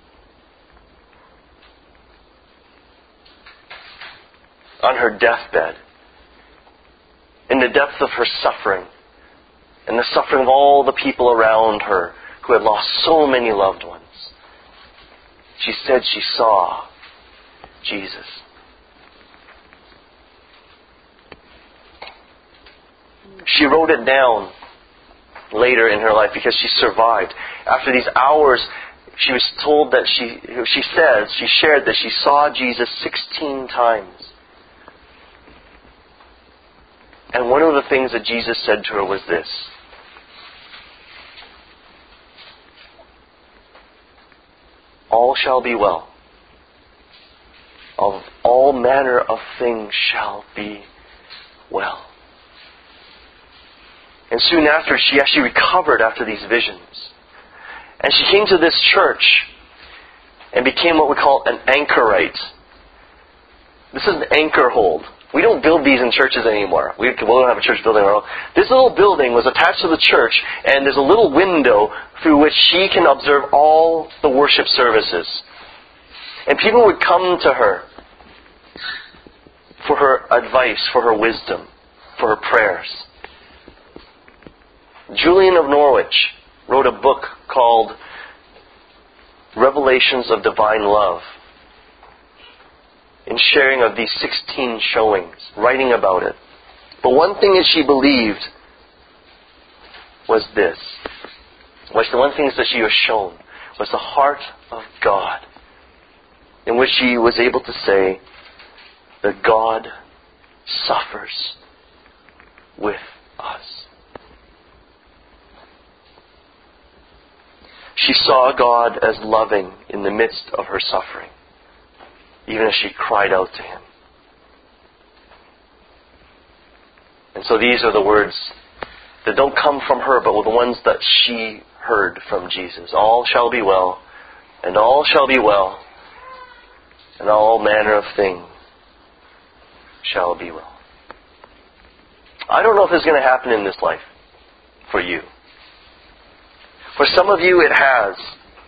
On her deathbed, in the depth of her suffering, and the suffering of all the people around her who had lost so many loved ones, she said she saw Jesus. She wrote it down later in her life because she survived. After these hours, she was told that she, she says, she shared that she saw Jesus sixteen times. And one of the things that Jesus said to her was this: all shall be well. Of all manner of things shall be well. And soon after, she actually recovered after these visions. And she came to this church and became what we call an anchorite. This is an anchor hold. We don't build these in churches anymore. We don't have a church building. This little building was attached to the church, and there's a little window through which she can observe all the worship services. And people would come to her for her advice, for her wisdom, for her prayers. Julian of Norwich wrote a book called Revelations of Divine Love, in sharing of these sixteen showings, writing about it. But one thing that she believed was this. Was the one thing that she was shown was the heart of God, in which she was able to say that God suffers with us. She saw God as loving in the midst of her suffering, even as she cried out to Him. And so these are the words that don't come from her, but were the ones that she heard from Jesus. All shall be well, and all shall be well, and all manner of thing shall be well. I don't know if this is going to happen in this life for you. For some of you it has.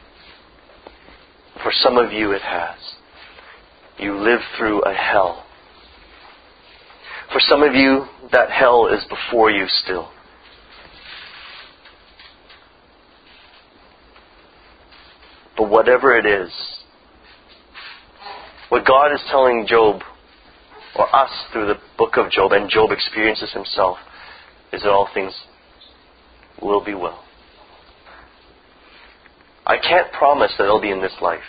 For some of you it has. You live through a hell. For some of you, that hell is before you still. But whatever it is, what God is telling Job, or us through the book of Job, and Job experiences himself, is that all things will be well. I can't promise that it'll be in this life,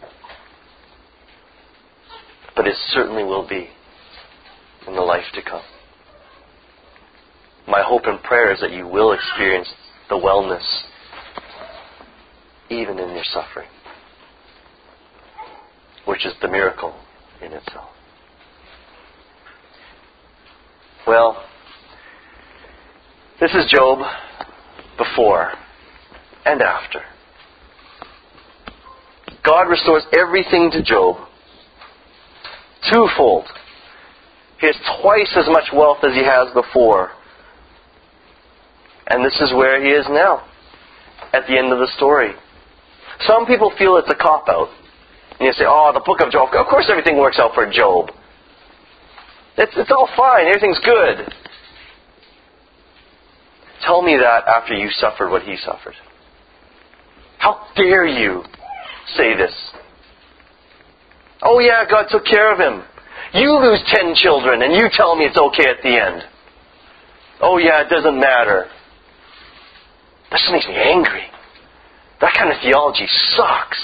but it certainly will be in the life to come. My hope and prayer is that you will experience the wellness even in your suffering, which is the miracle in itself. Well, this is Job before and after. God restores everything to Job twofold. He has twice as much wealth as he has before. And this is where he is now, at the end of the story. Some people feel it's a cop-out. And you say, oh, the book of Job, of course everything works out for Job. It's, it's all fine, everything's good. Tell me that after you suffered what he suffered. How dare you say this? Oh yeah, God took care of him. You lose ten children and you tell me it's okay at the end. Oh yeah, it doesn't matter. That just makes me angry. That kind of theology sucks.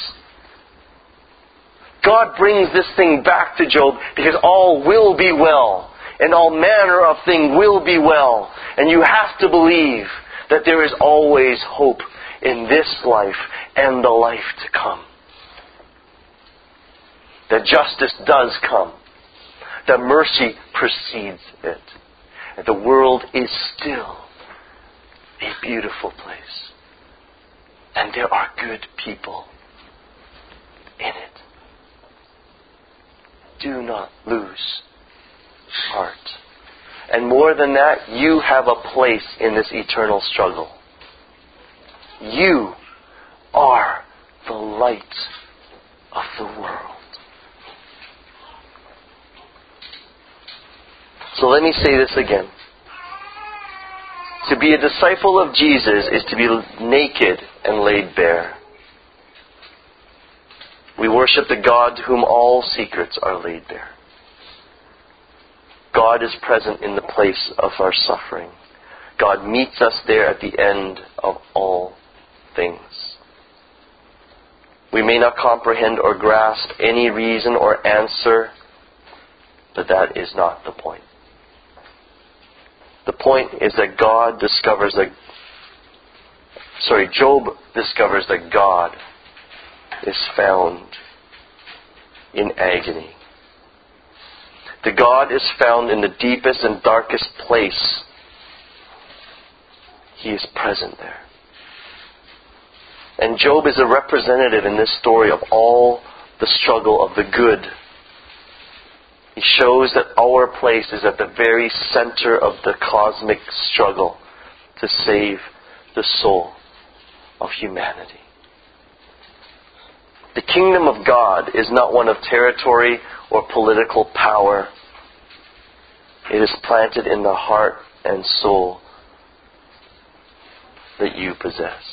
God brings this thing back to Job because all will be well. And all manner of thing will be well. And you have to believe that there is always hope in this life and the life to come. That justice does come. That mercy precedes it. And the world is still a beautiful place. And there are good people in it. Do not lose heart. And more than that, you have a place in this eternal struggle. You are the light of the world. So let me say this again. To be a disciple of Jesus is to be naked and laid bare. We worship the God to whom all secrets are laid bare. God is present in the place of our suffering. God meets us there at the end of all things. We may not comprehend or grasp any reason or answer, but that is not the point. The point is that God discovers that, sorry, Job discovers that God is found in agony. The God is found in the deepest and darkest place. He is present there. And Job is a representative in this story of all the struggle of the good. He shows that our place is at the very center of the cosmic struggle to save the soul of humanity. The kingdom of God is not one of territory or political power. It is planted in the heart and soul that you possess.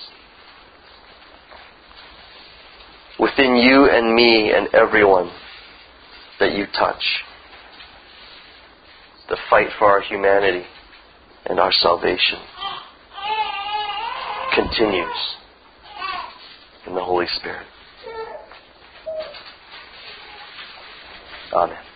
Within you and me and everyone that you touch, the fight for our humanity and our salvation continues in the Holy Spirit. Amen.